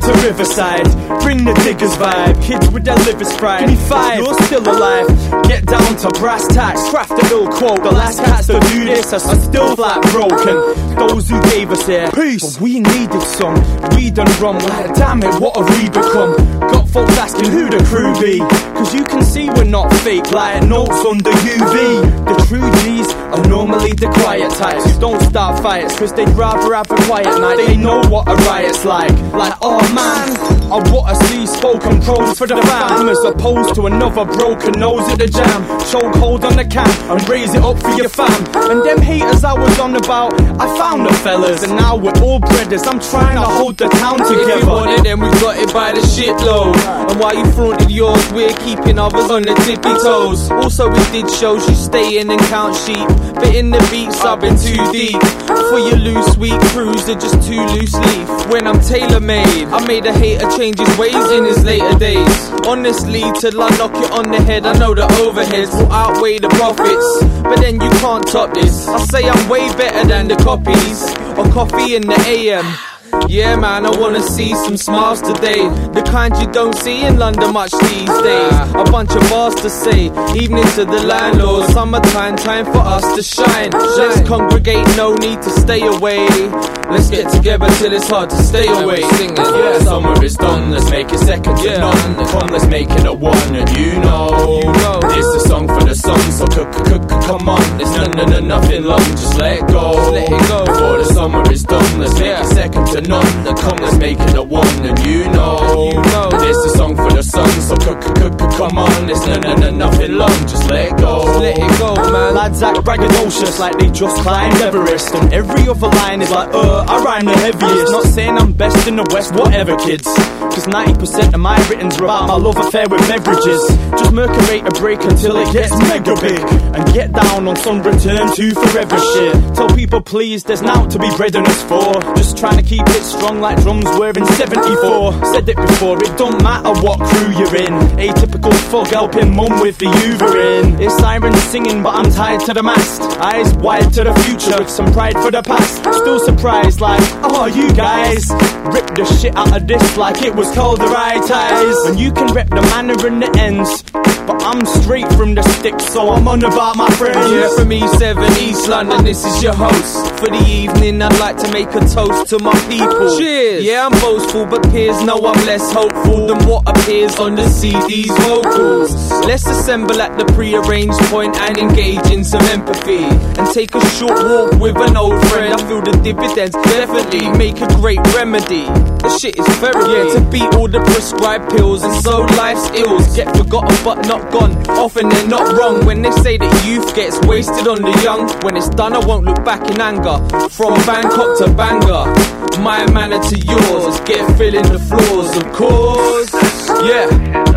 to Riverside. Bring the diggers vibe, kids with their livers fried. Give me 5, you're still alive. Get down to brass tacks, craft a little quote. The last cats to do this are still flat broken. Those who gave us here, peace, but we needed some. We done wrong, like damn it, what have we become? Got folks asking who the crew be, cause you can see we're not fake, like notes under UV. The true G's are normally the quiet types who don't start fights, cause they'd rather have a quiet night. They know what a riot's like oh man, I wanna see spoken pros for the fam, as opposed to another broken nose at the jam. Choke hold on the can and raise it up for your fam. And them haters I was on about, I found the fellas, and now we're all brothers. I'm trying to hold the town together. If you wanted them, we got it by the shitload. And while you flaunted yours, we're keeping others on the tippy toes. Also we did shows, you stay in and count sheep, but in the beats I've been too deep. For your loose sweet crews, they're just too loose leaf. When I'm tailor-made, I made a hater change his ways in his later days. Honestly, till I knock it on the head, I know the overheads will outweigh the profits, but then you can't top this. I say I'm way better than the copies of coffee in the AM. Yeah man, I wanna see some smiles today, the kind you don't see in London much these days. A bunch of bars to say, evening to the landlords. Summertime, time for us to shine. Let's congregate, no need to stay away. Let's get together till it's hard to stay away. Singing, yeah, summer is done, let's make it second to none. Come, let's make it a one, and you know this is a song for the sun, so come on. There's nothing long, just let it go. Let it go. Before the summer is done, let's make it second to none. Come, let's make it a one, and you know this is a song for the sun, so come on. There's nothing long, just let it go. Let it go, man. Lads act braggadocious like they just climbed Everest, and every other line is like, I rhyme the heaviest. Not saying I'm best in the West, whatever kids, cause 90% of my written's about my love affair with beverages. Just mercurate a break until it gets mega big, and get down on some return to forever shit. Tell people please, there's now to be bread in us for. Just trying to keep it strong like drums were in 74. Said it before, it don't matter what crew you're in. Atypical fuck helping mum with the Uverin. It's sirens singing but I'm tied to the mast. Eyes wide to the future with some pride for the past. Still surprised like, oh you guys rip the shit out of this like it was called the right ties. And you can rep the manner and the ends, but I'm straight from the stick, so I'm on about my friends. Yeah, from E7 East London, this is your host. For the evening, I'd like to make a toast to my people. Cheers! Yeah, I'm boastful, but peers know I'm less hopeful than what appears on the CD's vocals. Let's assemble at the pre-arranged point and engage in some empathy, and take a short walk with an old friend. I feel the dividends definitely make a great remedy. The shit is therapy, yeah, to beat all the prescribed pills, and so life's ills get forgotten but not gone. Often they're not wrong when they say that youth gets wasted on the young. When it's done, I won't look back in anger. From Bangkok to Bangor, my manner to yours, get filling the floors, of course. Yeah.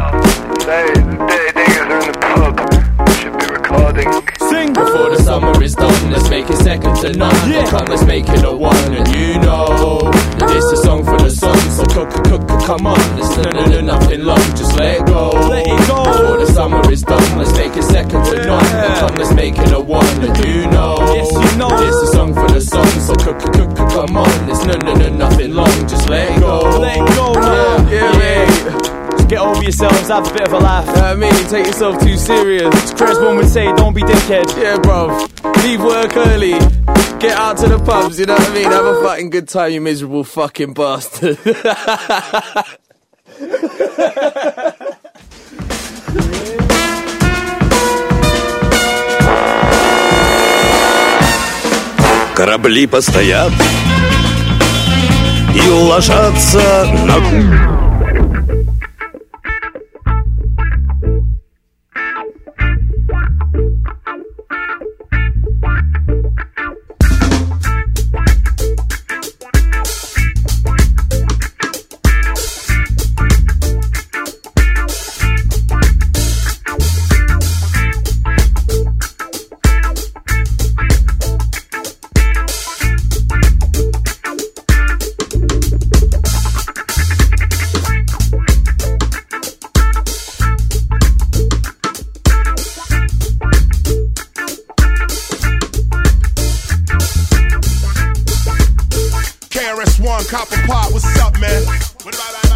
The niggas are in the pub, should be recording. Sing! Before the summer is done, let's make it second to none. Yeah. Come, let's make it a one, and you know this is a song for the sun, so come on. There's nothing long, just let it go. Let it go. Before the summer is done, let's make it second to none. Come, let's make it a one, and you know yes, you know this is a song for the sun, so come on. There's nothing long, just let it go. Let it go, man. Yeah. Get over yourselves, have a bit of a laugh. I mean, take yourself too serious. Creswell would say, don't be dickhead. Yeah, bruv. Leave work early. Get out to the pubs, you know what I mean? Have a fucking good time, you miserable fucking bastard. Корабли постоят и ложатся на... KRS-One, Copper Pot, what's up, man? What about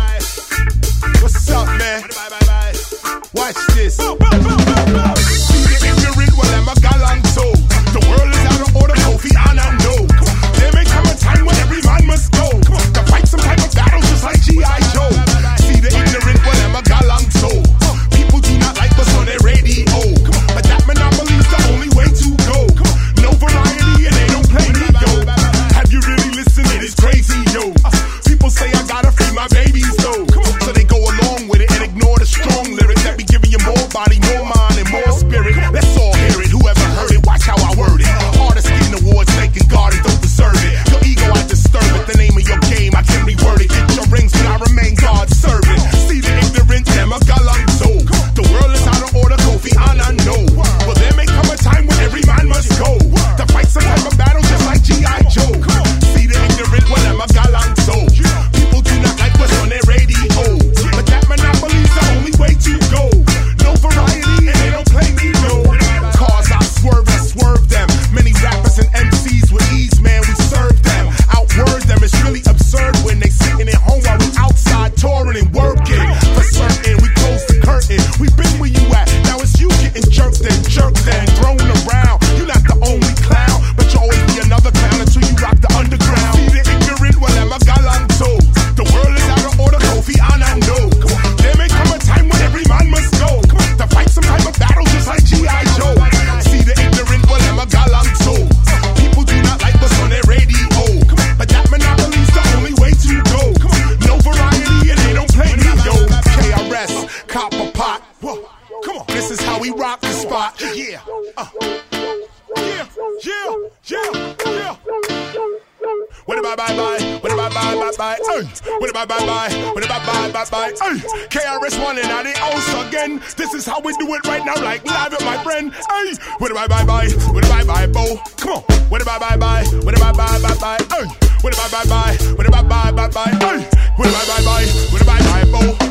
What's up, man? Watch this. See the ignorant, well, I'm a galanto. The world is out of order, Kofi Annan, no. There may come a time when every man must go to fight some type of battle just like G.I. Joe. See the ignorant, well, I'm a galanto. People do not like us on their radio, but that monopoly's the only way to go. No variety and they don't play me, yo. Have you really listened? It is crazy, yo. People say I gotta free my babies, though. So they go along with it and ignore the strong lyrics that be giving you more body, more mind, and more spirit. Let's all hear it. Whoever heard it, watch how I word it. Artists getting awards, thanking God and don't deserve it. Your ego, I disturb it. The name of your game, I can reword it. Get your rings, but I remain God's servant. See the ignorant, them a galanto. The world is out of order, Kofi Annan, no. Well, there may come a time when every man must go to fight some type of battle just like G.I. Joe. See the ignorant, well, I'm a galanto. People do not like what's on their radio, but that monopoly's the only way to go. No variety and they don't play me, no. Cars I swerve them. Many rappers and MCs with ease, man, we serve them. Outword them, it's really absurd when they sitting at home while we outside touring and working. For certain, we close the curtain. We been where you at, now it's you getting jerked and thrown around. You're not the only clown, but you always be another clown until you rock the underground. See the ignorant, well, I'm a galanto. The world is out of order, Kofi Annan, no. There may come a time when every man must go to fight some type of battle just like G.I. Joe. See the ignorant, well, I'm a galanto. People do not like what's on their radio, but that monopoly's the only way to go. No variety and they don't play me, yo. KRS, copper pot. Whoa. Come on, this is how we rock the spot. Yeah. Yeah. What about bye? What about bye? What about bye? What about bye? KRS One and now they also again. This is how we do it right now, like live with my friend. What about bye? What about bye, Bo? Come on. What about bye? What about bye? What about bye? What about bye? What about bye? What about bye, Bo?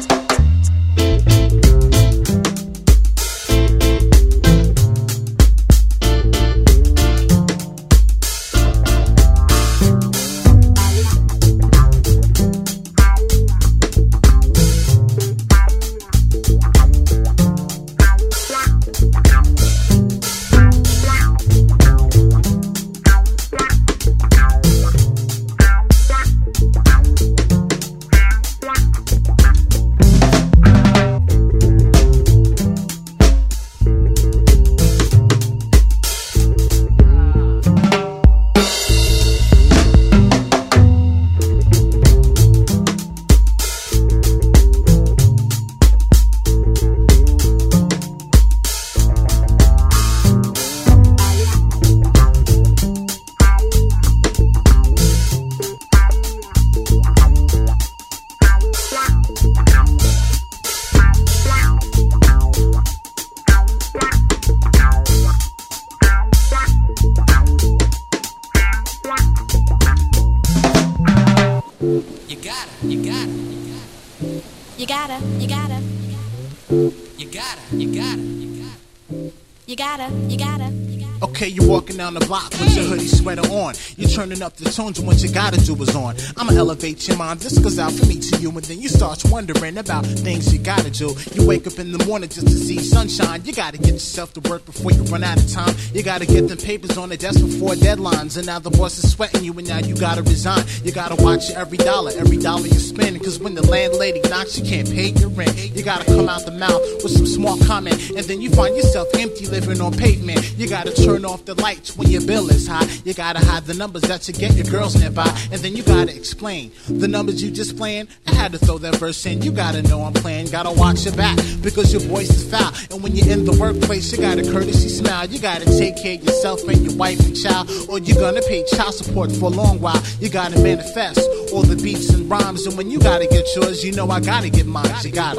Okay, you're walking down the block with your hoodie sweater on. You're turning up the tones and what you gotta do is on. I'ma elevate your mind, this goes out from me to you. And then you start wondering about things you gotta do. You wake up in the morning just to see sunshine. You gotta get yourself to work before you run out of time. You gotta get them papers on the desk before deadlines. And now the boss is sweating you and now you gotta resign. You gotta watch every dollar you spend. Cause when the landlady knocks, you can't pay your rent. You gotta come out the mouth with some smart comment. And then you find yourself empty living on pavement. You gotta turn off the lights when your bill is high. You gotta hide the numbers that you get your girls nearby. And then you gotta explain the numbers you just playing. I had to throw that verse in. You gotta know I'm playing. Gotta watch your back because your voice is foul. And when you're in the workplace, you gotta courtesy smile. You gotta take care of yourself and your wife and child, or you're gonna pay child support for a long while. You gotta manifest all the beats and rhymes. And when you gotta get yours, you know I gotta get mine. You gotta.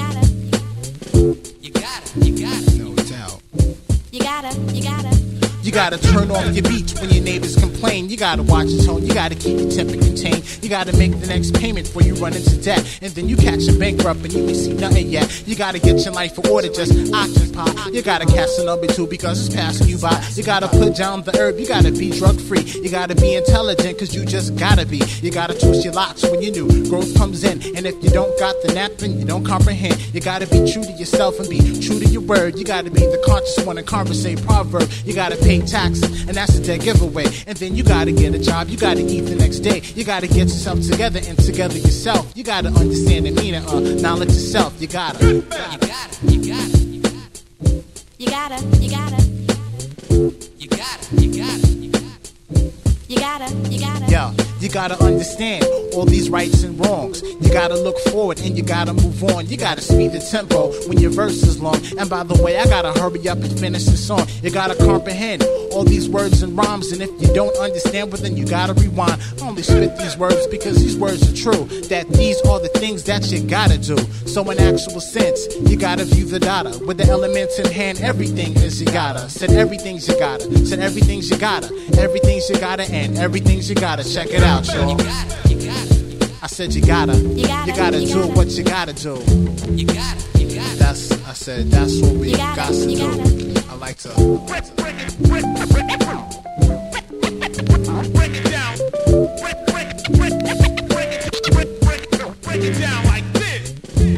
You You gotta turn off your beats when your neighbors complain. You gotta watch your tone, you gotta keep your temper contained. You gotta make the next payment before you run into debt. And then you catch a bankrupt and you ain't see nothing yet. You gotta get your life in order, just occupy. You gotta catch the number 2 because it's passing you by. You gotta put down the herb, you gotta be drug free. You gotta be intelligent cause you just gotta be. You gotta twist your locks when you knew growth comes in. And if you don't got the nap, then you don't comprehend. You gotta be true to yourself and be true to your word. You gotta be the conscious one and conversate proverb. You gotta pay taxes and that's a dead giveaway. And then you gotta get a job, you gotta eat the next day. You gotta get yourself together and together yourself. You gotta understand the meaning of knowledge yourself. You gotta. You gotta. You gotta. You gotta. You gotta. You gotta. You gotta. You gotta. You gotta. Yo, you gotta understand all these rights and wrongs. You gotta look forward and you gotta move on. You gotta speed the tempo when your verse is long. And by the way, I gotta hurry up and finish the song. You gotta comprehend all these words and rhymes. And if you don't understand, well then you gotta rewind. I only spit these words because these words are true. That these are the things that you gotta do. So in actual sense, you gotta view the data. With the elements in hand, everything is you gotta. Said everything's you gotta. Said everything's you gotta. Everything's you gotta and everything's you gotta. Check it out, y'all. I said you gotta do what you gotta do. You gotta. That's what we got to do. I like to break it down. Break it down like this.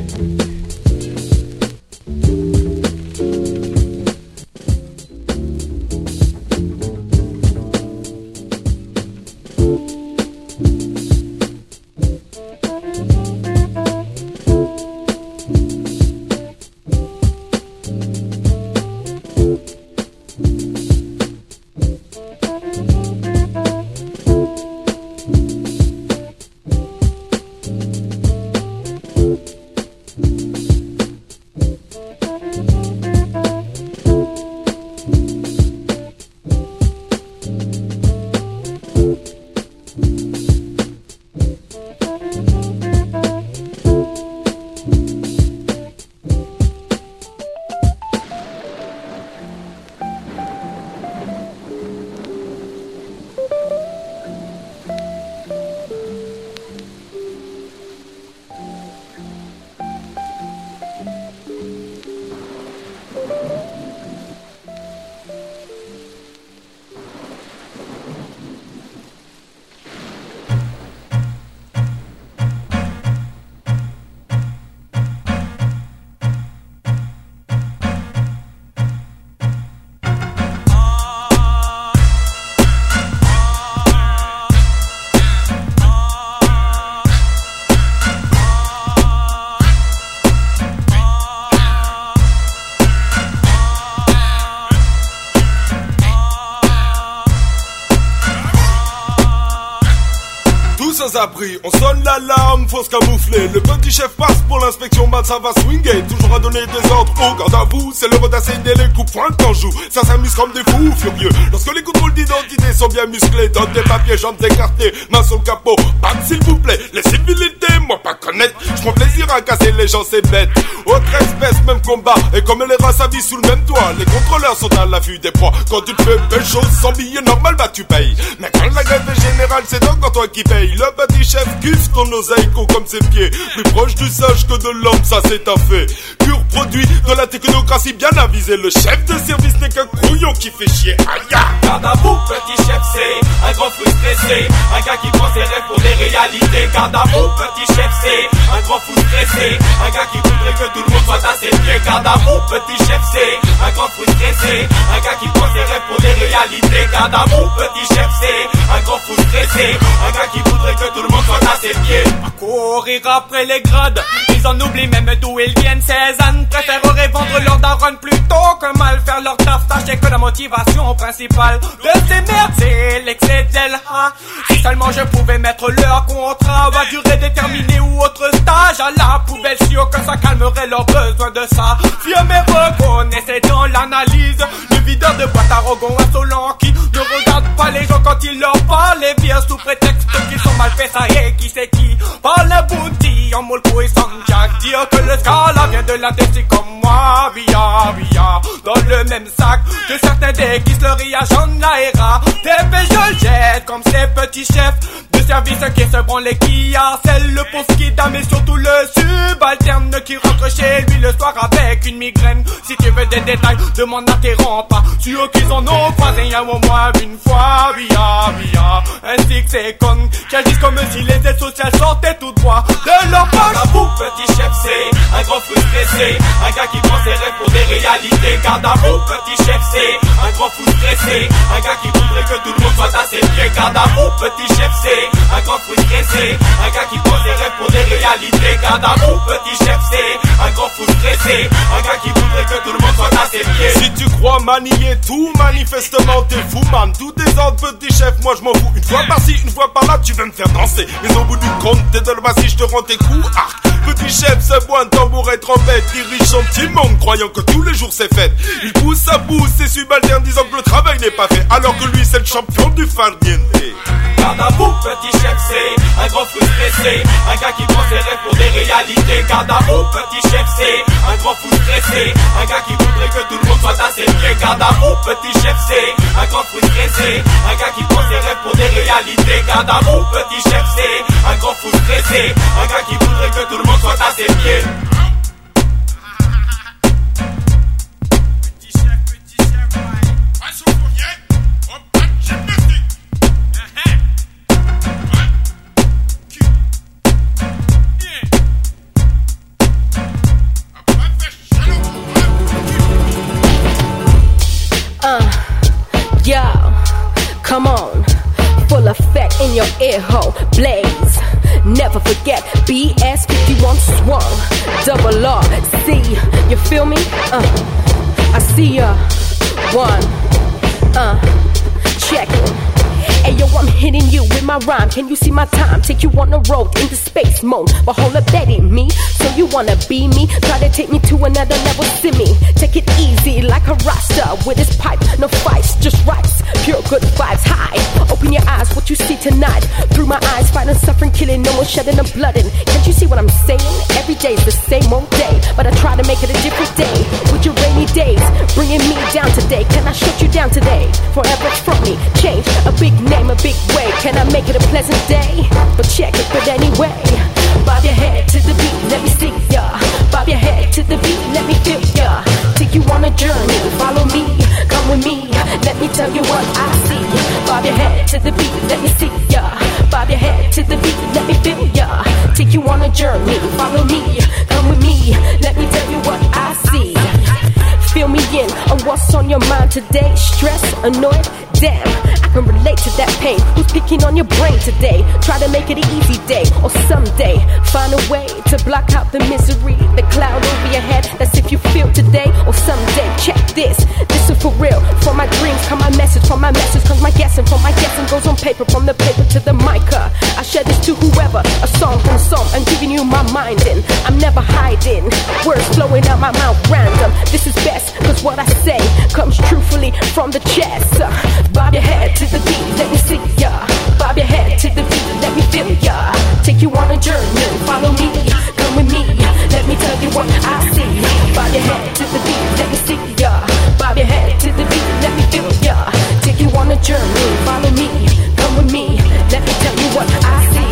Abri. On sonne l'alarme, faut se camoufler. Le petit chef passe pour l'inspection, ça va swinguer. Toujours à donner des ordres au garde à vous. C'est l'heure d'asséner les coups points quand joue. Ça s'amuse comme des fous furieux. Lorsque les contrôles d'identité sont bien musclés, donne des papiers, jambes écartées, mains sur le capot. Pas s'il vous plaît, les civilités, moi pas connaître. Je prends plaisir à casser les gens, c'est bête. Autre espèce, même combat. Et comme les races habillent sous le même toit, les contrôleurs sont à l'affût des proies. Quand tu te fais belle chose, sans billet normal, bah tu payes. Mais quand la grève est générale, c'est donc toi qui paye. Le petit chef kiffe ton oseille con comme ses pieds. Plus proche du sage que de l'homme, ça c'est un fait. Pur produit de la technocratie bien avisée. Le chef de service n'est qu'un couillon qui fait chier. Aïe. Garde à vous, petit chef, c'est un grand fou stressé. Un gars qui prend ses rêves pour des réalités. Garde à vous, petit chef, c'est un grand fou stressé. Un gars qui voudrait que tout le monde soit à ses pieds. Garde à vous, petit chef, c'est un grand fou stressé. Un gars qui prend ses rêves pour des réalités. Garde à vous, petit chef, c'est un grand fou stressé. Un gars qui voudrait que tout le monde soit à ses pieds. À courir après les grades, ils en oublient même d'où ils viennent. Ces ânes préféreraient vendre leur daronne plutôt que mal faire leur taf. Sachez que la motivation principale de ces merdes, c'est l'excès d'elle. Si seulement je pouvais mettre leur contrat à durée déterminée ou autre stage à la poubelle, sûr que ça calmerait leur besoin de ça. Fier mais reconnaissez dans l'analyse le videur de boîte arrogant insolent qui ne regarde pas les gens quand ils leur parlent et vient sous prétexte qu'ils sont mal faits. Ça y est, qui c'est qui parle bouti en molko et sans jack. Dire que le scala vient de l'intestin comme moi, via. dans le même sac que certains déguisent le riage en aéra. T'es je jette comme ces petits chefs de service qui se branlent et qui harcèlent le pauvre kidam mais surtout le subalterne qui rentre chez lui le soir avec une migraine. Si tu veux des détails, demande à tes pas sûr qu'ils en ont croisé y'a au moins une fois. Via, ainsi que ces connes qui agissent comme si les aides sociales sortaient tout droit de leur poche. À vous, petit chef, c'est un grand frustré, un gars qui prend ses rêves pour des réalités. Garde à vous, petit chef, c'est un grand fou stressé, un gars qui voudrait que tout le monde soit à ses pieds. Garde à vous, petit chef, c'est un grand fou stressé, un gars qui prend ses rêves pour des réalités. Garde à vous, petit chef, c'est un grand fou stressé, un gars qui voudrait que tout le monde soit à ses pieds. Si tu crois manier tout, manifestement t'es fou man. Tout désordre, petit chef, moi je m'en fous. Une fois par-ci, une fois par-là, tu veux me faire danser. Mais au bout du compte, t'es de le si je te rends tes coups. Petit chef se boit un tambour et trompette, dirige son petit monde croyant que tous les jours c'est fête. Il pousse à bout ses subalternes disant que le travail n'est pas fait, alors que lui c'est le champion du farniente. Garde à vous, petit chef, c'est un grand frustré, un gars qui prend ses rêves pour des réalités. Garde à vous, petit chef, c'est un grand fou stressé, un gars qui voudrait que tout le monde soit à ses pieds. Garde à vous, petit chef, c'est un grand fou stressé, un gars qui prend ses rêves pour des réalités. Garde à vous, petit chef, c'est un grand fou stressé, un gars qui voudrait que tout le monde soit à ses pieds. Yo, come on, full effect in your ear hole, blaze. Never forget, BS 51 swung, double R, C, you feel me? I see ya, one, check it. Hey yo, I'm hitting you with my rhyme. Can you see my time? Take you on the road into space mode. But hold up, that ain't me. So you wanna be me? Try to take me to another level, see me. Take it easy like a roster with his pipe. No fights, just rights. Pure good vibes, high. Open your eyes, what you see tonight. Through my eyes, fighting, suffering, killing. No one shedding the blood in. Can't you see what I'm saying? Every day's the same old day. But I try to make it a different day. With your rainy days, bringing me down today. Can I shut you down today? Forever from me, change a big name, a big way. Can I make it a pleasant day? But check it, but anyway. Bob your head to the beat, let me see ya. Bob your head to the beat, let me feel ya. Take you on a journey, follow me, come with me. Let me tell you what I see. Bob your head to the beat, let me see ya. Bob your head to the beat, let me feel ya. Take you on a journey, follow me, come with me. Let me tell you what I see. Fill me in on what's on your mind today. Stress, annoyed, damn, I can relate to that pain. Who's picking on your brain today? Try to make it an easy day, or someday find a way to block out the misery, the cloud over your head. That's if you feel today or someday. Check this is for real. From my dreams come my message, from my message comes my guessing, from my guessing goes on paper, from the paper to the mic. I share this to whoever, a song from a song. I'm giving you my mind in, I'm never hiding. Words flowing out my mouth random. This is best, cause what I say comes truthfully from the chest. Bob your head to the beat, let me see ya. Bob your head to the beat, let me feel ya. Take you on a journey, follow me, come with me. Let me tell you what I see. Bob your head to the beat, let me see ya. Bob your head to the beat, let me feel ya. Take you on a journey, follow me, come with me. Let me tell you what I see.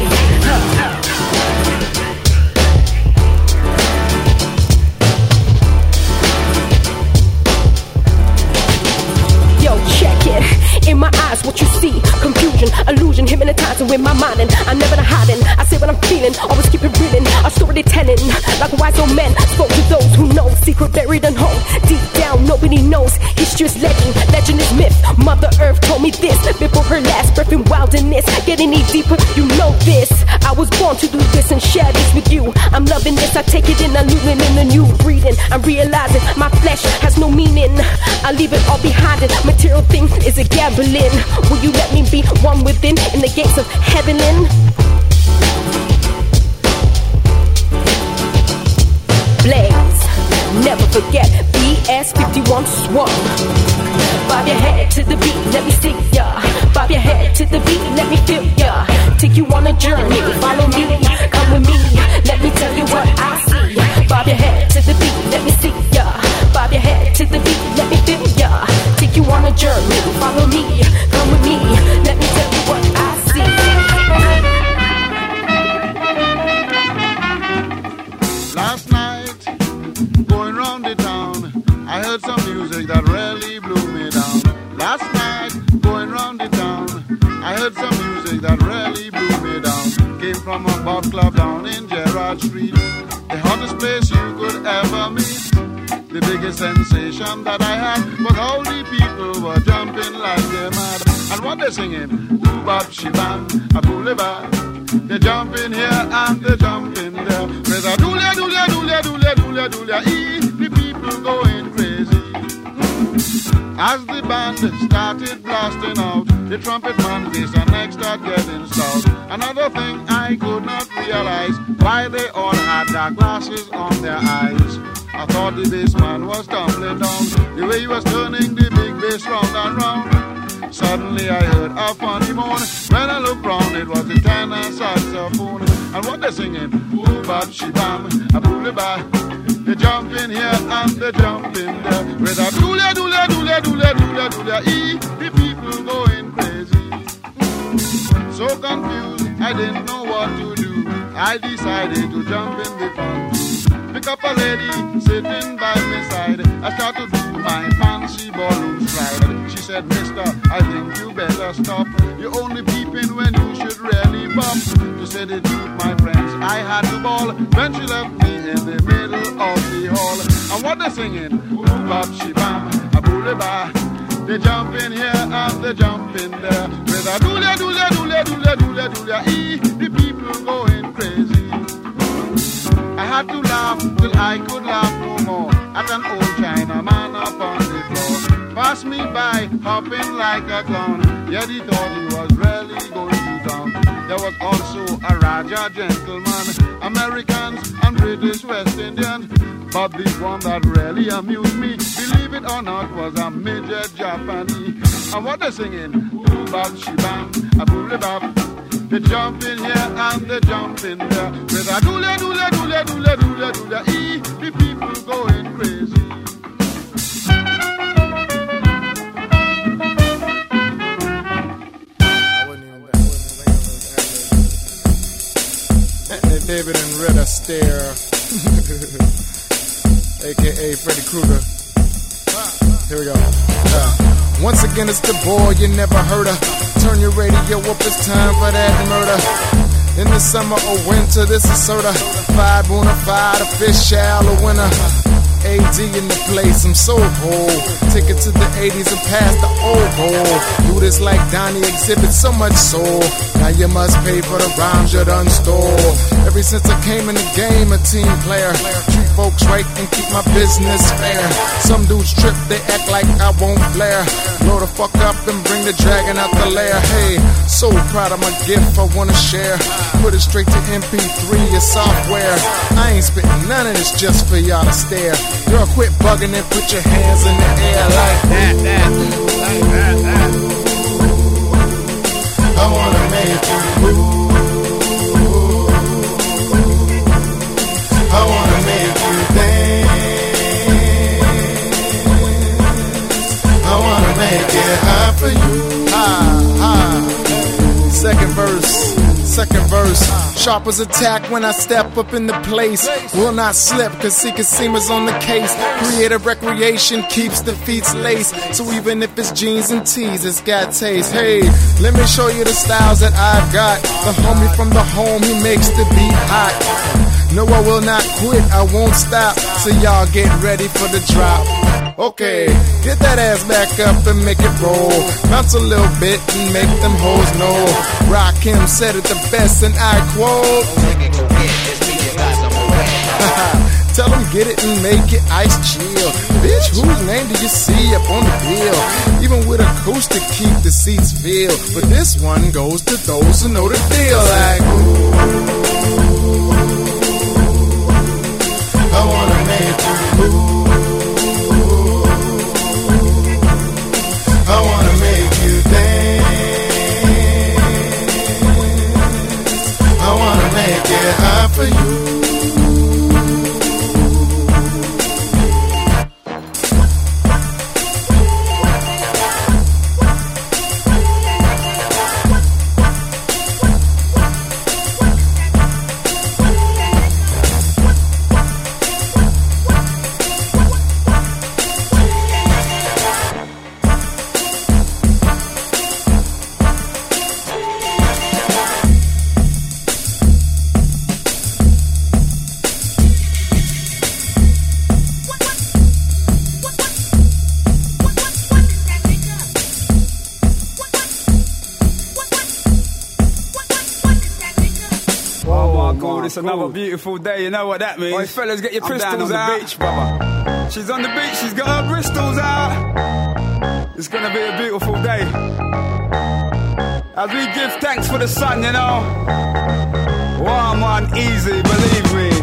Yo, check it. In my eyes, what you see, confusion, illusion, hypnotizing with my mind, and I'm never hiding. I say what I'm feeling, always keep it reeling. A story telling, like wise old men spoke to those who know. Secret buried and home, deep down, nobody knows. History's legend is myth. Mother Earth told me this before her last breath in wilderness. Getting any deeper, you know this. I was born to do this and share this with you. I'm loving this, I take it in, I'm living in a new breeding. I'm realizing my flesh has no meaning. I leave it all behind it. Material things is a gambling. Will you let me be one within in the gates of heaven? Blaze, never forget, BS 51 swung. Bob your head to the beat, let me see ya. Bob your head to the beat, let me feel ya. Take you on a journey, follow me, come with me. Let me tell you what I see. Bob your head to the beat, let me see ya. Bob your head to the beat, let me feel ya. Take you on a journey, follow me, come with me. Let me tell you what I see. Last night, going round the town, I heard some music that really blew me down. Last night, going round the town, I heard some music that really blew me down. Came from a pub club down in Gerrard Street, the hottest place you could ever meet. The biggest sensation that I had was all the people were jumping like they're mad. And what they're singing, bop shibam, a boulevard. They jump in here and they jump in there. With a doolia, doolia, doolia, doolia, doolia, doolia, the people going crazy. As the band started blasting out, the trumpet man faced and next start getting stout. Another thing I could not realize, why they all had dark glasses on their eyes. I thought the bass man was tumbling down, the way he was turning the big bass round and round. Suddenly I heard a funny moan. When I looked round, it was the tenor saxophone. And what they're singing, bop shibam, a boulevard. They jump in here and they jump in there. With a doolia, doolia, doolia, doolia, doolia, doolia, the people going crazy. So confused, I didn't know what to do. I decided to jump in the fun. Pick up a lady sitting by my side. I start to do my fancy ballroom stride. She said, mister, I think you better stop. You're only peeping when you should really bop. To say the truth, my friends, I had to ball when she left me in the middle of the hall. And what they're singing, bop shibam, a boulevard. They jump in here and they jump in there. With a doolia, doolia, doolia, doolia, doolia, doolia, the people going crazy. I had to laugh till I could laugh no more at an old Chinaman up on the floor. Passed me by, hopping like a clown. Yet he thought he was really going to town. There was also a Raja gentleman, Americans and British West Indians. But the one that really amused me, believe it or not, was a midget Japanese. And what they're singing, bop shibam, a boulevard. They jump in here and they jump in there. With a doolia, doolia, doolia, doolia, doolia, doolia, the people going crazy. David and Red Astaire, a.k.a. Freddy Krueger. Here we go. Once again, it's the boy you never heard of. Turn your radio up, it's time for that murder. In the summer or winter, this is soda. 5 Bonafide, a fish out a winner. AD in the place, I'm so cold. Take it to the 80s and past the old goal. Do this like Donnie Exhibit, so much soul. Now you must pay for the rhymes you done stole. Ever since I came in the game, a team player. Treat folks right and keep my business fair. Some dudes trip, they act like I won't flare. Blow the fuck up and bring the dragon out the lair. Hey, so proud of my gift, I wanna share. Put it straight to MP3, your software. I ain't spitting none of this just for y'all to stare. Girl, quit bugging and put your hands in the air like that, like that. I wanna make you move. I wanna make you dance. I wanna make it hard for you. Second verse. Sharp as attack when I step up in the place. Will not slip, cause Secret Seamer's on the case. Creative recreation keeps the feet laced. So even if it's jeans and tees, it's got taste. Hey, let me show you the styles that I've got. The homie from the home, he makes the beat hot. No, I will not quit, I won't stop. So y'all get ready for the drop. Okay, get that ass back up and make it roll. Bounce a little bit and make them hoes know. Rakim said it the best and I quote. Tell them get it and make it ice chill. Bitch, whose name do you see up on the bill? Even with acoustic, keep the seats filled. But this one goes to those who know the deal. Like, ooh, I wanna make you move. I wanna make you dance. I wanna make it hard for you. It's another beautiful day, you know what that means. Oi, fellas, get your pistols down on out. the beach, brother. She's on the beach, she's got her Bristols out. It's gonna be a beautiful day. As we give thanks for the sun, you know. Warm and easy, believe me.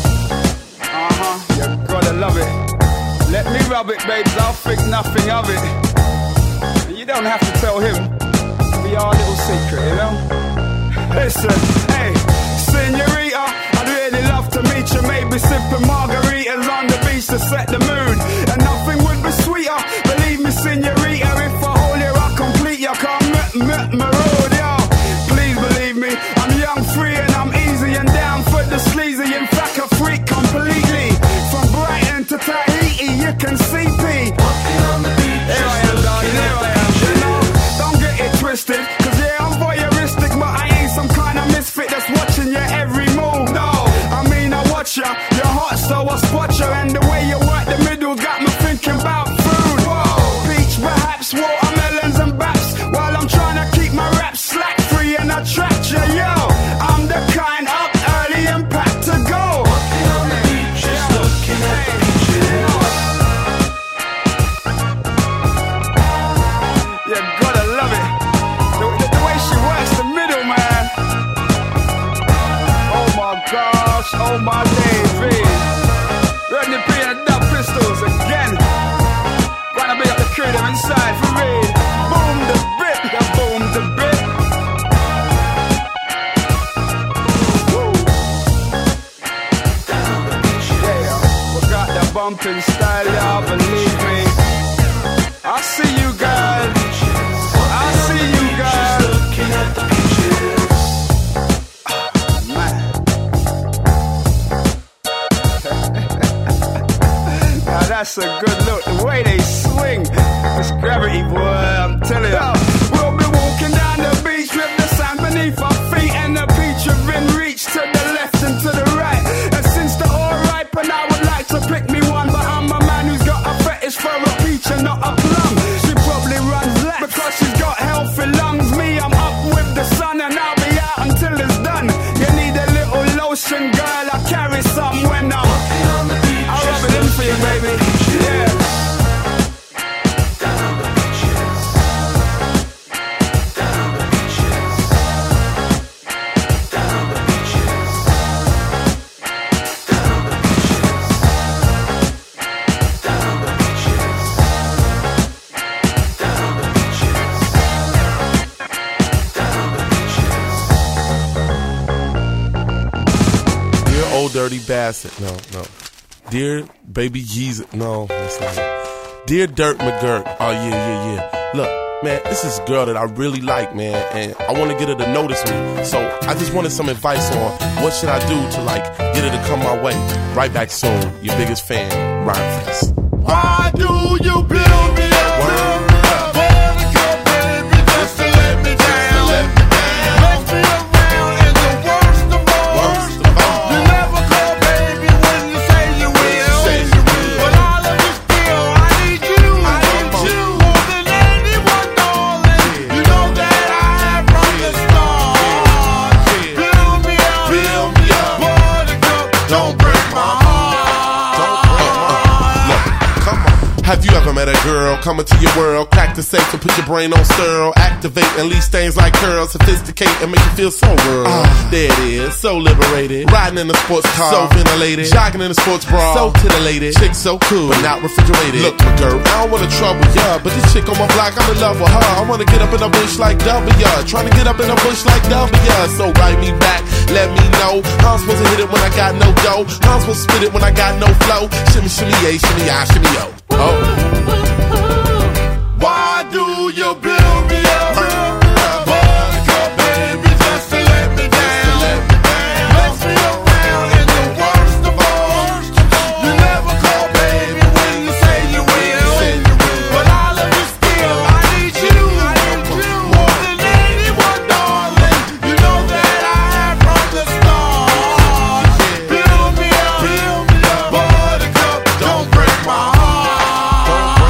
You gotta love it. Let me rub it, babes, I'll think nothing of it. And you don't have to tell him. It'll be our little secret, you know. Listen, hey, senorita, I'd really love to meet you. Maybe sipping margaritas on the beach to set the mood. And nothing would be sweeter. Believe me, senorita, if I hold you, I'll complete you. Come my road, yo. Please believe me, I'm young, free, and I'm easy and down for the sleazy. In fact, a freak completely. From Brighton to Tahiti, you can see P. Walking on the beach. Here I am, darling, here I am. You know, don't get it twisted. Cause yeah, I'm voyeuristic, but I ain't some kind of misfit that's watching your every move. No, I mean, I watch ya. You're hot, so I spot ya. And the way you work the middle got me thinking about food. Whoa, peach, perhaps, watermelons and baps. While I'm trying to keep my rap slack free and attract ya, yo. I'm the kind up early and packed to go. Walking on the beach, just looking at the beaches. You gotta love it. The way she works the middle, man. Oh my gosh, oh my days, Rodney P and the Dub Pistols again. Gonna be up the crew them inside for me. Boom the bit, the boom the bit. Woo. Yeah, we got the bumping style, y'all, believe me. I see you, girl. I see you, girl. Looking at the beaches. Man. Now that's a good look. The way they swing. It's gravity, boy. I'm telling you. We'll be walking down the beach with the sand beneath our feet and the peach within reach to the left and to the right. And since they're all ripe, and I would like to pick me one, but I'm a man who's got a fetish for a peach and not a plum. She probably runs laps because she's got healthy lungs. Me, I'm up with the sun and I'll be out until it's done. You need a little lotion, girl. I carry some when I'm walking on the beach. I'll rub it in for you, baby. Yeah. Down the beaches. Down the beaches. Down the beaches. Down the beaches. Down the beaches. Down the beaches. Dear old dirty bastard. No. Dear baby Yeezy. No, that's not it. Dear Dirt McGirt. Oh, yeah. Look, man, this is a girl that I really like, man, and I want to get her to notice me. So I just wanted some advice on what should I do to, like, get her to come my way. Right back soon. Your biggest fan, Rhyme Face. Why do you build me up? Have you ever met a girl coming to your world, crack the safe and put your brain on sterile, activate and leave stains like curls, sophisticate and make you feel so rural? There it is, so liberated, riding in a sports car, so ventilated, jogging in a sports bra, so titillated, chick so cool, but not refrigerated. Look, my girl, I don't wanna trouble ya, but this chick on my block, I'm in love with her. I wanna get up in a bush like W, trying to get up in a bush like W. So write me back, let me know how I'm supposed to hit it when I got no dough, how I'm supposed to spit it when I got no flow. Shimmy, shimmy, yay, shimmy, ah, shimmy, yo. Oh. Why do you build me up? Buttercup, baby, just to let me down. Mess me around in the worst of all. You never call, baby, when you say you will. But I love you still, I need you. More than anyone, darling. You know that I have from the start. Build me up, buttercup, don't break my heart.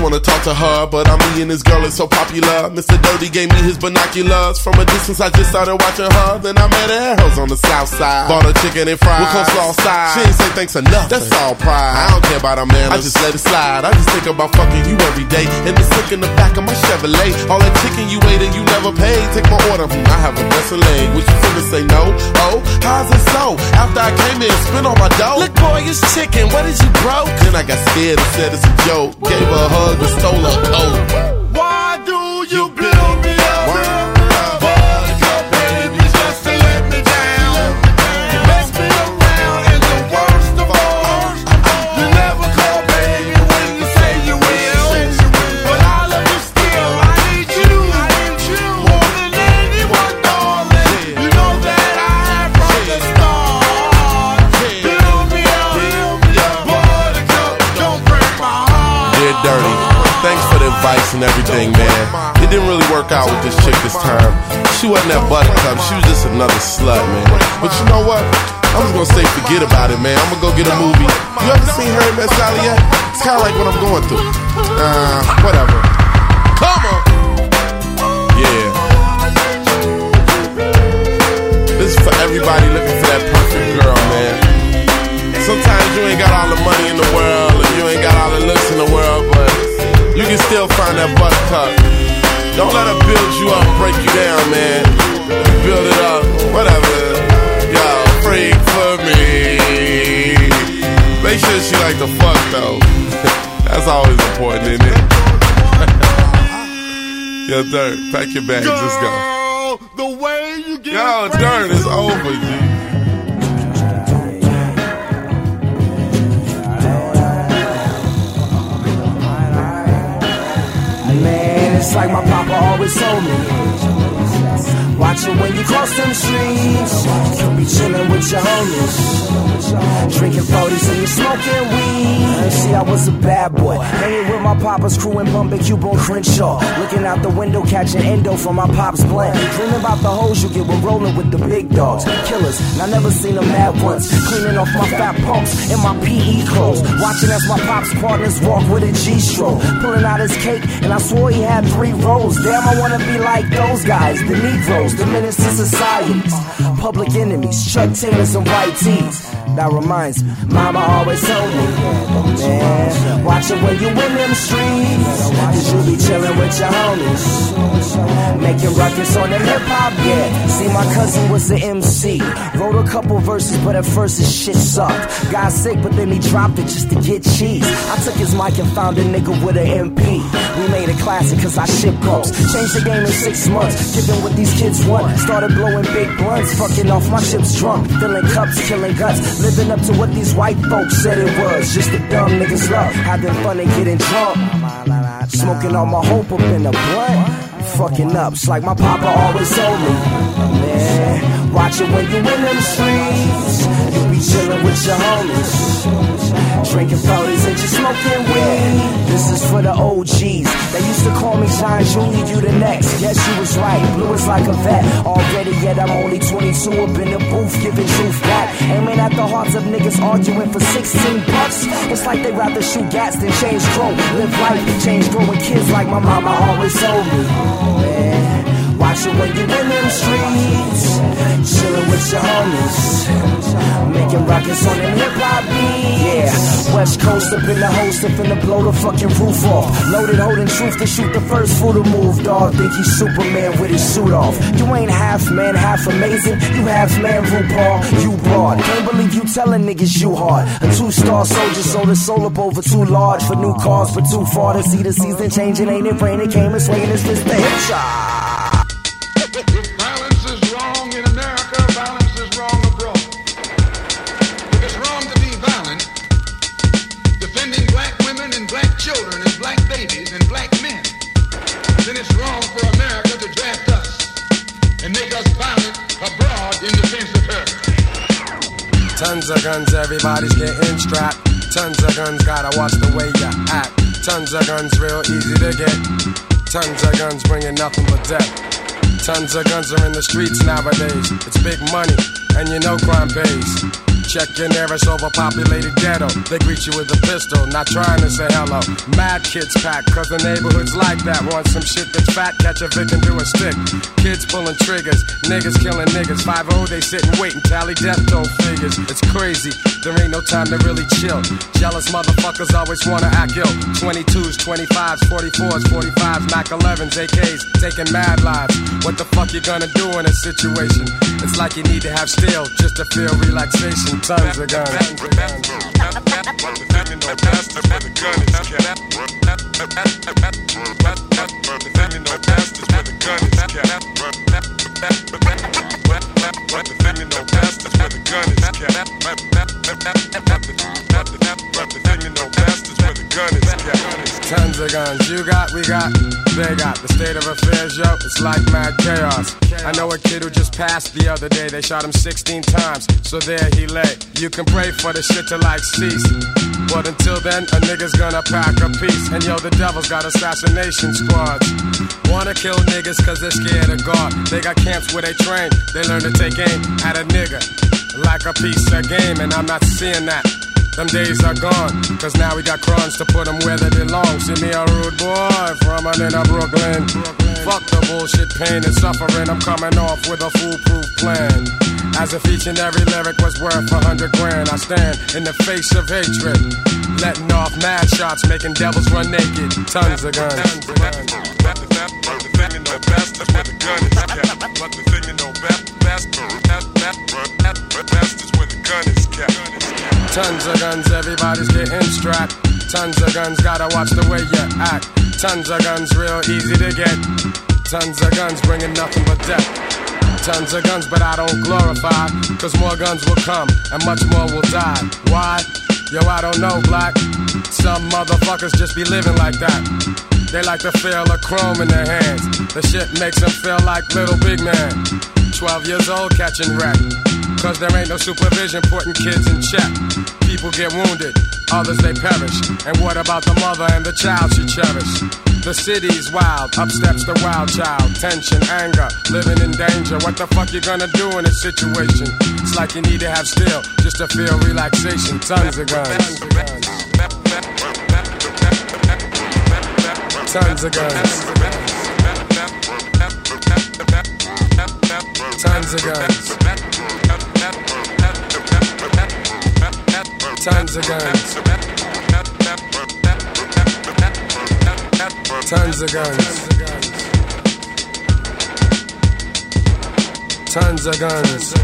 wanna talk to her, but I'm me and this girl is so popular. Mr. Dirty gave me his binoculars. From a distance I just started watching her. Then I met her at Hers on the south side. Bought her chicken and fries with coleslaw side. She ain't say thanks enough, that's all pride. I don't care about her manners, I just let it slide. I just think about fucking you every day. And the sick in the back of my Chevrolet. All that chicken you ate and you never paid. Take my order, I have a dressing leg. Would you finna say no? Oh, how's it so? After I came in, spent all my dough. Look boy, it's chicken, what did you broke? Then I got scared and said it's a joke. Gave her a hug and stole her coat. Why do you build me up? Buttercup, baby, just to let me down. You mess me around and the worst of all, you never call baby when you say you will. But I love you still, I need you more than anyone, darling. You know that I have from the start. Build me up, buttercup, don't break my heart. Dear Dirty, thanks for the advice and everything, man. It didn't really work out with this chick this time. She wasn't that buttercup, she was just another slut, man. But you know what? I'm just gonna say forget about it, man. I'm gonna go get a movie. You ever seen Harry Met Sally yet? It's kinda like what I'm going through. Whatever. Come on! Yeah. This is for everybody looking for that perfect girl, man. Sometimes you ain't got all the money in the world, and you ain't got all the looks in the world, but you can still find that buttercup. Don't let her build you up, break you down, man. Build it up, whatever. Yo, freak for me. Make sure she like the fuck, though. That's always important, isn't it? Yo, Dirt, pack your bags, let's go. The way you get Yo, Dirt, it's over, G. Man, it's like my papa always told me. Watch it when you cross them streets. You'll be chillin' with your homies, drinking 40s and you smoking weed. See, I was a bad boy, hanging with my papa's crew in bumping Cube on Crenshaw. Looking out the window, catching endo from my pop's blend. Dreaming about the hoes you get when rolling with the big dogs, killers. And I never seen them mad once. Cleaning off my fat pumps in my PE clothes. Watching as my pop's partners walk with a G-stroke. Pulling out his cake, and I swore he had 3 rows. Damn, I wanna be like those guys, the Negroes, the menace to societies, public enemies, Chuck Taylors and white tees. That reminds me, mama always told me, man, watch it when you in them streets, cause you be chillin' with your homies, making records on the hip-hop, yeah. See, my cousin was the MC, wrote a couple verses, but at first his shit sucked. Got sick, but then he dropped it just to get cheese. I took his mic and found a nigga with an MP. We made a classic cause I ship bumps. Changed the game in 6 months, giving what these kids want. Started blowing big blunts, fucking off my ship's drunk. Filling cups, killing guts, living up to what these white folks said it was. Just the dumb niggas love, having fun and getting drunk. Smoking all my hope up in a blunt. Fucking up, it's like my papa always told me, man, watch it when you in them streets. You be chillin' with your homies, drinking 40s and just smoking weed. This is for the OGs. They used to call me Shine Junior, you the next. Yes, you was right, blue is like a vet. Already, yet I'm only 22, up in the booth, giving truth back. Aiming at the hearts of niggas arguing for 16 bucks. It's like they rather shoot gas than change grow. Live life, change growing kids like my mama always told me. Man, watch it when you in them streets, chillin' with your homies, making records on them hip-hop beats. Yeah, West Coast up in the host, up in the blow the fucking roof off. Loaded, holding truth to shoot the first fool to move, dog. Think he's Superman with his suit off. You ain't half man, half amazing. You half man, RuPaul, you broad. Can't believe you telling niggas you hard. A 2-star soldier sold his soul up over too large for new cars, but too far to see the season changing. Ain't it raining? Came and swinging his fist to hip shot. Violence is wrong in America, violence is wrong abroad. If it's wrong to be violent, defending black women and black children and black babies and black men, then it's wrong for America to draft us and make us violent abroad in defense of her. Tons of guns, everybody's getting strapped. Tons of guns, gotta watch the way you act. Tons of guns, real easy to get. Tons of guns, bringing nothing but death. Tons of guns are in the streets nowadays. It's big money, and you know crime pays. Check your nearest overpopulated ghetto. They greet you with a pistol, not trying to say hello. Mad kids pack, cause the neighborhood's like that. Want some shit that's fat, catch a Vic and do a stick. Kids pulling triggers, niggas killing niggas. 5-0, they sit and wait and tally death toll figures. It's crazy, there ain't no time to really chill. Jealous motherfuckers always wanna act ill. 22s, 25s, 44s, 45s, Mac 11s, AKs, taking mad lives. What the fuck you gonna do in a situation? It's like you need to have steel just to feel relaxation. Tons of guns. Tons of guns, you got, we got, they got. The state of affairs, yo, it's like mad chaos. I know a kid who just passed the other day. They shot him 16 times, so there he lay. You can pray for the shit to like cease, but until then, a nigga's gonna pack a piece. And yo, the devil's got assassination squads. Wanna kill niggas cause they're scared of God. They got camps where they train, they learn to take aim at a nigga like a piece of game, and I'm not seeing that. Them days are gone, cause now we got crowns to put them where they belong. See me a rude boy from an inner Brooklyn. Fuck the bullshit, pain and suffering. I'm coming off with a foolproof plan. As if each and every lyric was worth 100 grand. I stand in the face of hatred, letting off mad shots, making devils run naked. Tons of guns. But the thing you know best is where the gun is kept. But the thing you know best is where the gun is kept. Tons of guns, everybody's getting strapped. Tons of guns, gotta watch the way you act. Tons of guns, real easy to get. Tons of guns, bringing nothing but death. Tons of guns, but I don't glorify, cause more guns will come and much more will die. Why? Yo, I don't know, black. Some motherfuckers just be living like that. They like to feel a chrome in their hands. The shit makes them feel like little big man. 12 years old catching wreck, cause there ain't no supervision putting kids in check. People get wounded, others they perish. And what about the mother and the child she cherished? The city's wild, up steps the wild child. Tension, anger, living in danger. What the fuck you gonna do in a situation? It's like you need to have steel just to feel relaxation. Tons of guns. Tons of guns. Tons of guns. Tons of guns. Tons of guns. Tons of guns.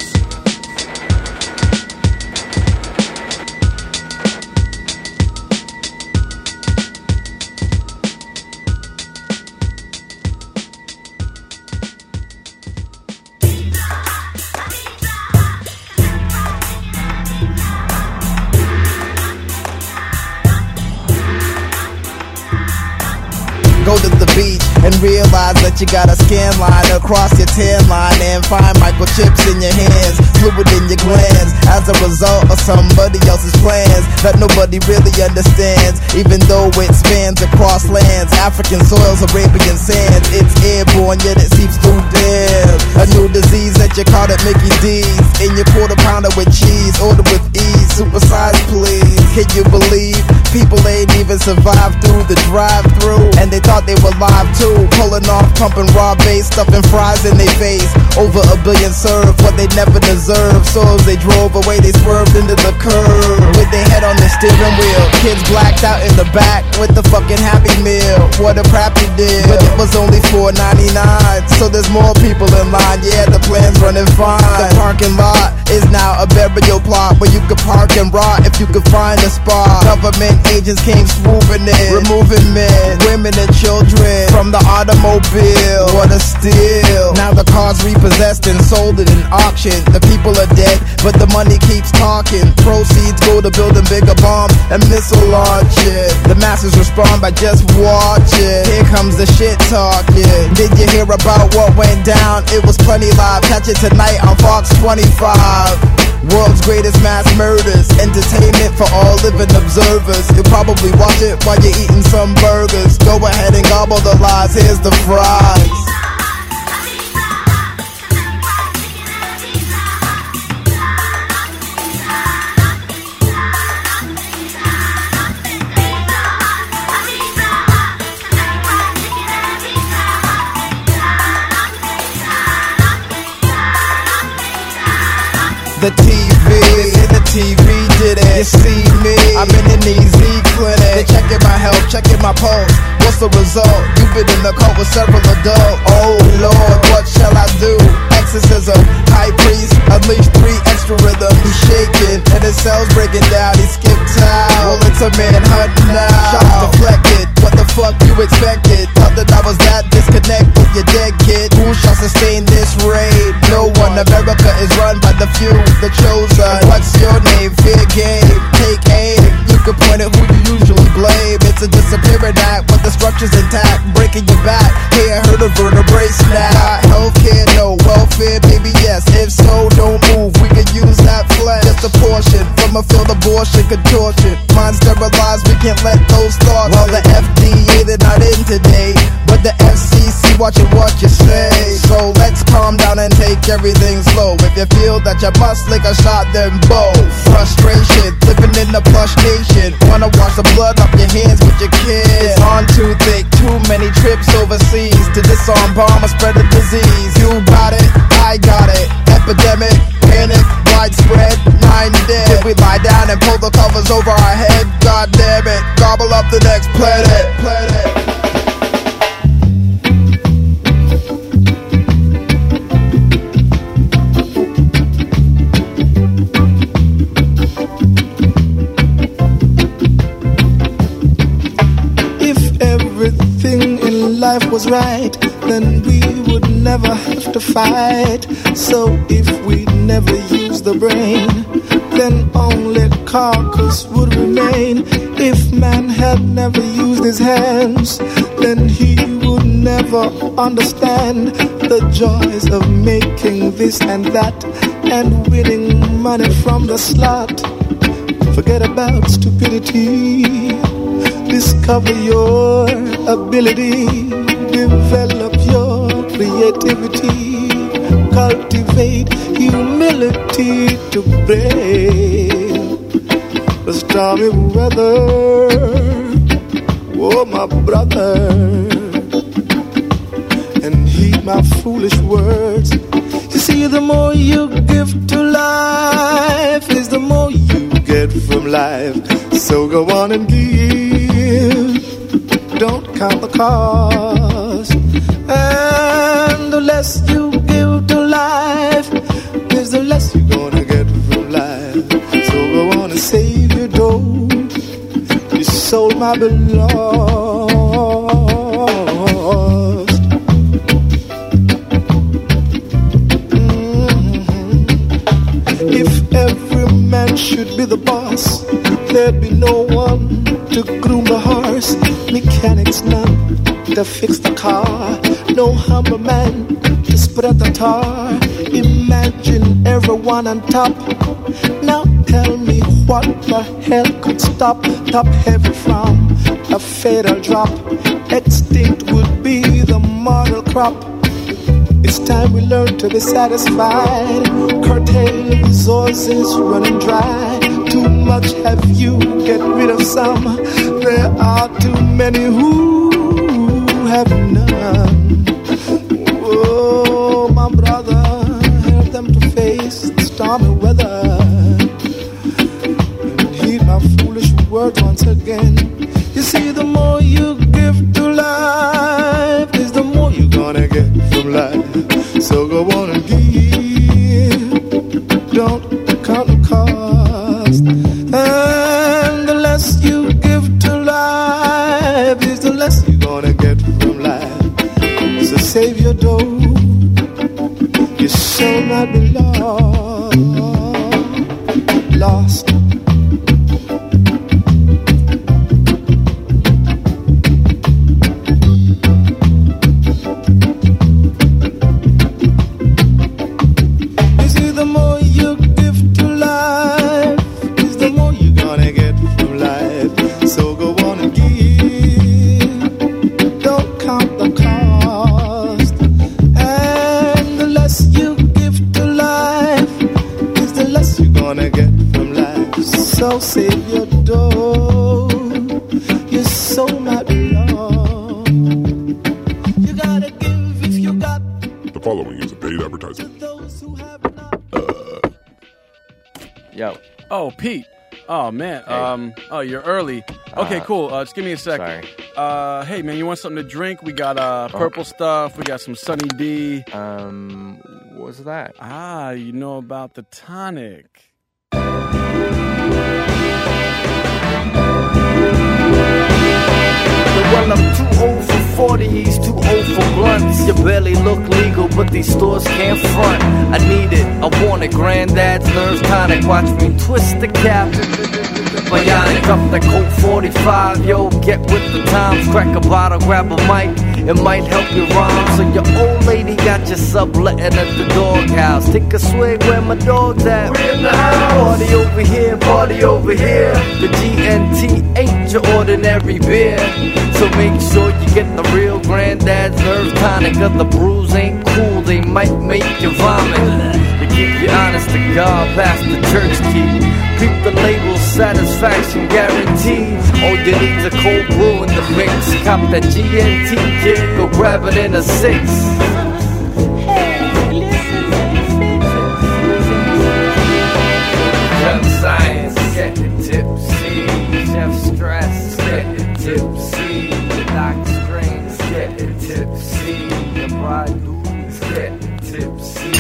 Go to the beach and realize that you got a scan line across your tan line and find microchips in your hands, fluid in your glands, as a result of somebody else's plans that nobody really understands, even though it spans across lands, African soils, Arabian sands. It's airborne yet it seeps through them. A new disease that you caught at Mickey D's in your quarter pounder with cheese, order with ease, supersize please. Can you believe people ain't even survived through the drive-through, and they thought they were live too, pulling off, pumping raw bass, stuffing fries in their face. Over a billion served what they never deserved. So as they drove away, they swerved into the curb with their head on the steering wheel. Kids blacked out in the back with the fucking Happy Meal. What a crappy deal, but it was only $4.99. So there's more people in line. Yeah, the plan's running fine. The parking lot is now a burial plot where you could park and rot if you could find a spot. Government agents came swooping in, removing men, women and children from the automobile. What a steal. Now the car's repossessed and sold at an auction. The people are dead, but the money keeps talking. Proceeds go to building bigger bombs and missile launches. The masses respond by just watching. Here comes the shit talking. Did you hear about what went down? It was plenty live. Catch it tonight on Fox 25. World's greatest mass murders, entertainment for all living observers. You'll probably watch it while you're eating some burgers. Go ahead and gobble the lies, here's the fries. the TV. They say the TV did it. You see me, I'm in an easy clinic. They checking my health, checking my pulse. What's the result? You've been in the cult with several adults. Oh Lord, what shall I do? Exorcism, high priest, unleash 3 extra rhythms. He's shaking and his cells breaking down. He skipped out. Well, it's a manhunt now. Shots deflected. What the fuck you expected? Thought that I was that disconnected. You dead kid. Who shall sustain this raid? No one. America is run by the few, the chosen. What's your name? Fear game. Take aim. You can point at who you usually blame. It's a disappearing act, but the structure's intact. Breaking your back. Hey, I heard a vertebrae snap. Not healthcare, no welfare, baby. Yes. If so, don't move. We could use that flesh. Just a portion from a field abortion contortion. Mind sterilized. We can't let those thoughts. Well, the FDA, they're not in today, but the FCC watching what you say. So let's calm down and take everything slow. If you feel that you must lick a shot, then both. Frustration, living in the plush nation. Wanna wash the blood off your hands with your kids. It's on too thick, too many trips overseas to disarm bomb or spread a disease. You got it, I got it. Epidemic, panic, widespread, 9 dead. If we lie down and pull the covers over our head, god damn it, gobble up the next planet. If everything in life was right, then we would never have to fight. So if we never use the brain, then only carcass would remain. If man had never used his hands, then he would never understand the joys of making this and that and winning money from the slot. Forget about stupidity. Discover your ability. Develop your creativity. Cultivate humility to brave the stormy weather. Oh, my brother, and heed my foolish words. You see, the more you give to life is the more you get from life. So go on and give. Don't count the cost. And the less you give to life is the less you're gonna get from life. So go on and save your dough. Your soul might be lost. If every man should be the boss, there'd be no one to groom the horse. Mechanics none to fix the car. No humble man to spread the tar. Imagine everyone on top. Now tell me what the hell could stop top heavy from a fatal drop. Extinct would be the mortal crop. It's time we learn to be satisfied. Curtail resources running dry. Too much have you, get rid of some. There are too many who have none. Oh, my brother, help them to face the stormy weather. And heed my foolish words once again. You see, the more you give to life is the more you're gonna get from life. So go on and give. Don't count the cost. And the less you give to life is the less you're gonna get from life. So save your dough. Your soul might be lost. Life Yo. Oh, Pete. Oh, man. Oh, you're early. Okay, cool. Just give me a sec. Sorry. Hey, man, you want something to drink? We got purple stuff. We got some Sunny D. What's that? You know about the tonic. Well, I'm too old for 40s, too old for blunts. You barely look legal, but these stores can't front. I need it, I want it. Granddad's nerves tonic. Watch me twist the cap. Bionic up the Colt 45. Yo, get with the times. Crack a bottle, grab a mic. It might help you rhyme. So your old lady got your subletting at the doghouse. Take a swig where my dog's at. We're in the house. Party over here, party over here. The GNT ain't your ordinary beer. So make sure you get the real granddad's nerve tonic. Cause the brews ain't cool, they might make you vomit. To keep you honest to God, past the church key. Keep the label, satisfaction guaranteed. All you need's a cold brew in the mix. Cop that GNT, kid, go grab it in a 6. Chef Science, get it tipsy. Chef Stress, get it tipsy. Doc Strings, get it tipsy. The bride dudes, get it tipsy.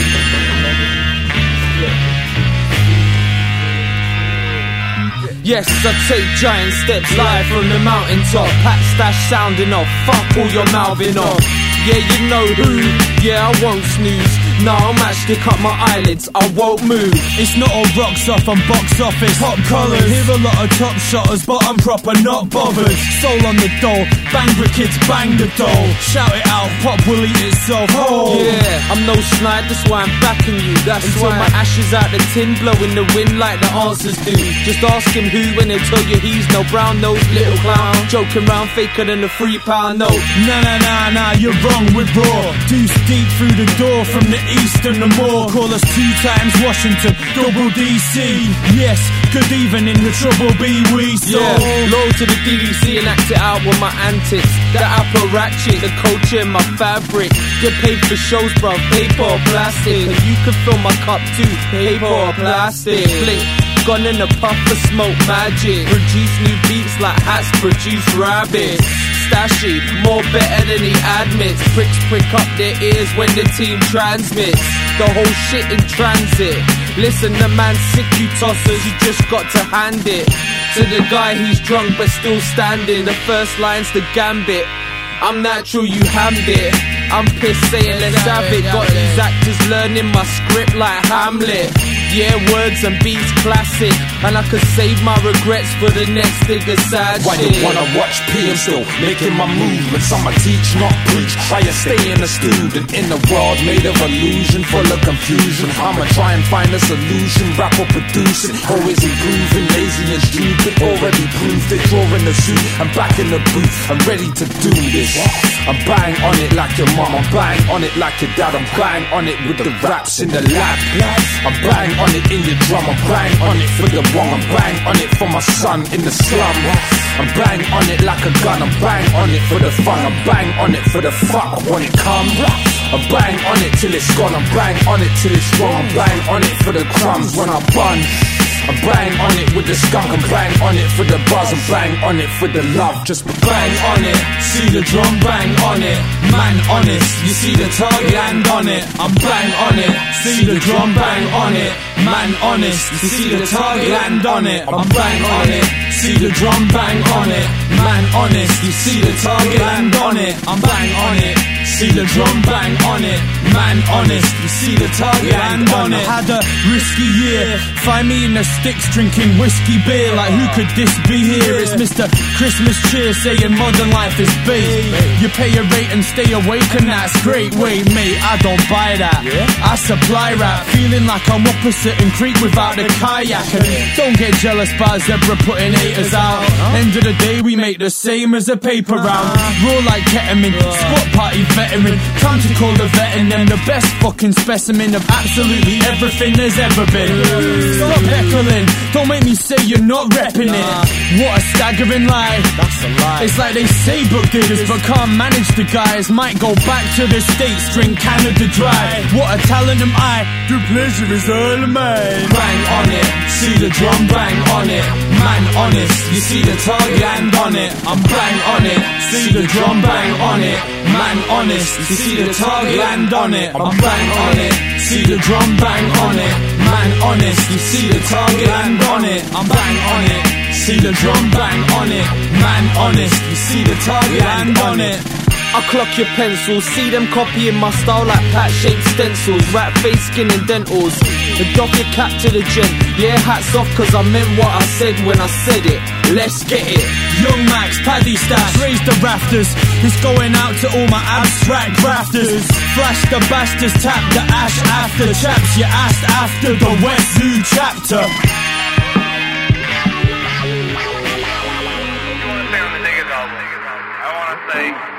Yes, I take giant steps live from the mountaintop. Pat stash sounding off, fuck all your mouthing off. Yeah, you know who, yeah, I won't snooze. No, I'll matchstick up my eyelids, I won't move. It's not all rocks off and box office. Pop collars, hear a lot of top shotters, but I'm proper not bothered. Soul on the dole, bang kids, bang the doll. Shout it out, pop will eat itself whole. Yeah, I'm no snide, that's why I'm backing you. That's until my ashes out the tin, blow in the wind like the answers do. Just ask him who when they tell you he's no brown-nosed little clown. Joking round faker than a £3 note. Nah, you're wrong, we're raw. Deuce deep through the door from the east and the moor. Call us 2 times Washington, double DC. Yes, good evening, the trouble be we so. Yeah, low to the DDC and act it out with my antics. The apple ratchet, the culture in my fabric. Get paid for shows, bro, paper or plastic. And you can fill my cup too, paper or plastic. Blink, gone in a puff of smoke magic. Produce new beats like hats, produce rabbits. Stashy, more better than he admits. Pricks prick up their ears when the team transmits. The whole shit in transit. Listen, the man's sick, you tossers, you just got to hand it to the guy who's drunk but still standing. The first line's the gambit. I'm natural, you hammed it. I'm pissed saying let's have it. Got these actors learning my script like Hamlet. Yeah, words and beats classic. And I could save my regrets for the next digger sad Why shit. you wanna watch P and still making my movements? I'ma teach, not preach. Why you staying a student in a world made of illusion, full of confusion? I'ma try and find a solution, rap or produce it. Always improving, lazy and stupid. Already proved it, drawing the suit. I'm back in the booth, I'm ready to do this. I'm bang on it like your mom, I'm bang on it like your dad. I'm bang on it with the raps in the lab. I'm bang on it in your drum, I'm bang on it for the wrong. I'm bang on it for my son in the slum. I'm bang on it like a gun, I'm bang on it for the fun. I'm bang on it for the fuck when it comes. I'm bang on it till it's gone, I'm bang on it till it's wrong. I'm bang on it for the crumbs when I bun. I'm bang on it with the skunk, I'm bang on it for the buzz, I'm bang on it for the love, just bang on it. See the drum, bang on it. Man honest, you see the target, land on it. I'm bang on it. See the drum, bang on it. Man honest, you see the target, land on it. I'm bang on it. See the drum, bang on it. Man honest, you see the target, land on it. I'm bang on it. See the drum, bang on it. Man honest, you see the target, land on it. Had a risky year, find me in the sticks drinking whiskey beer. Like who could this be here? It's Mr. Christmas cheer saying modern life is bait. You pay your rate and stay awake and that's great. Wait mate, I don't buy that. I supply rap, feeling like I'm opposite and creek without the kayak. And don't get jealous by a zebra putting haters out. End of the day we make the same as a paper round. Raw like ketamine, squat party veteran. Time to call the vet and them the best fucking specimen of absolutely everything there's ever been. Stop heckling, don't make me say you're not repping it. What a staggering lie. That's a lie. It's like they say book diggers but can't manage the guys. Might go back to the States, drink Canada dry. What a talent am I, the pleasure is all mine. main. Bang on it, see the drum bang on it. Man honest, you see the target land on it. I'm bang on it, see the drum bang on it. Man honest, you see the target land on it. I'm bang on it, see the drum bang on it. Man honest, you see the target land on it. I'm bang on it, see the drum bang on it. Man honest, you see the target land on it. I clock your pencils, see them copying my style like pat-shaped stencils. Rat face, skin and dentals. The dock your cap to the gent. Yeah, hats off cause I meant what I said when I said it. Let's get it. Young Max, Paddy Stash, raise the rafters. It's going out to all my abstract grafters. Flash the bastards, tap the ash after. Chaps you asked after the West Zoo chapter. I wanna say